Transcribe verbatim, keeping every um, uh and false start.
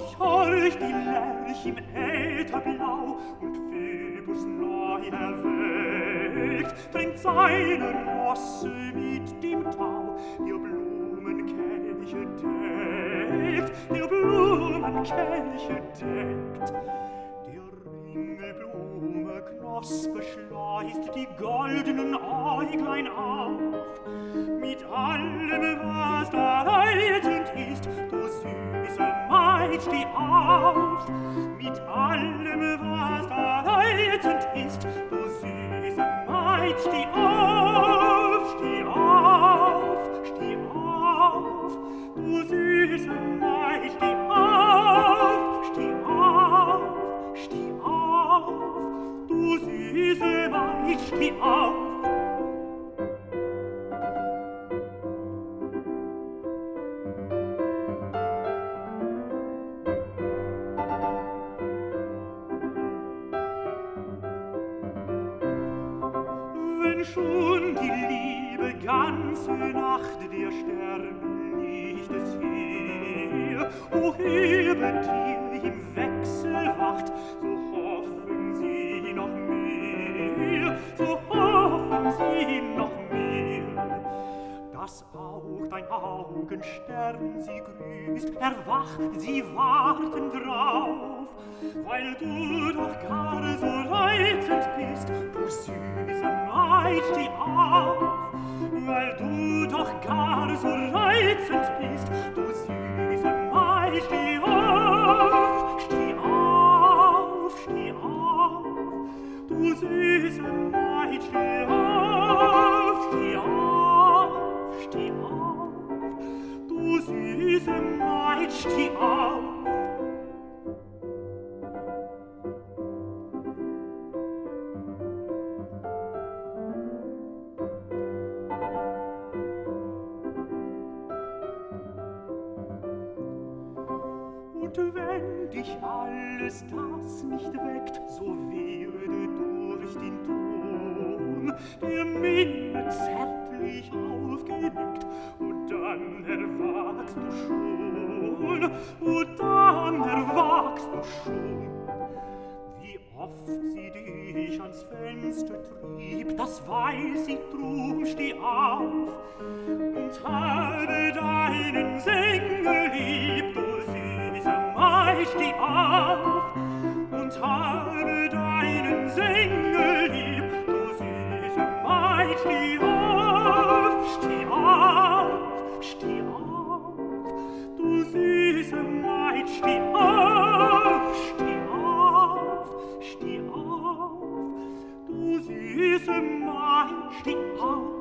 horch, horch, die Lerch im Ätherblau und Phoebus neu erweckt, drängt seine Rosse mit dem Tau, der Blumenkelche deckt, der Blumenkelche deckt. Der Ringelblume Knospe schleißt die goldenen Äuglein auf, mit allem, was da reizend ist, du süße Maid, steh auf. Mit allem, was da reizend ist, du süße Maid, steh auf, steh auf, steh auf. Du süße Maid, steh auf, steh auf, steh auf. Du süße Maid, steh auf. Wenn schon die Liebe ganze Nacht der Sterne Licht es hier, o hebet ihr im Wechsel wacht, so hoffen sie noch mehr, so hoffen sie noch mehr. Dass auch dein Augenstern sie grüßt, erwach, sie warten drauf, weil du doch gar so reizend bist, du süße Maid, steh auf. Weil du doch gar so reizend bist, du süße Maid, steh auf, steh auf, steh auf. Du süße Maid, steh auf, steh auf, steh auf. Du süße Maid, steh auf. Und wenn dich alles das nicht weckt, so werde durch den Ton der Minne zärtlich aufgedeckt, und dann erwachst du schon, und dann erwachst du schon. Wie oft sie dich ans Fenster trieb, das weiß ich, drum steh auf und habe deinen Sänger lieb, du süße Maid, steh auf und habe deinen Sänger lieb, du süße Maid, steh auf, steh auf, steh auf, du süße Maid, steh auf, steh auf, steh auf, du süße Maid, steh auf.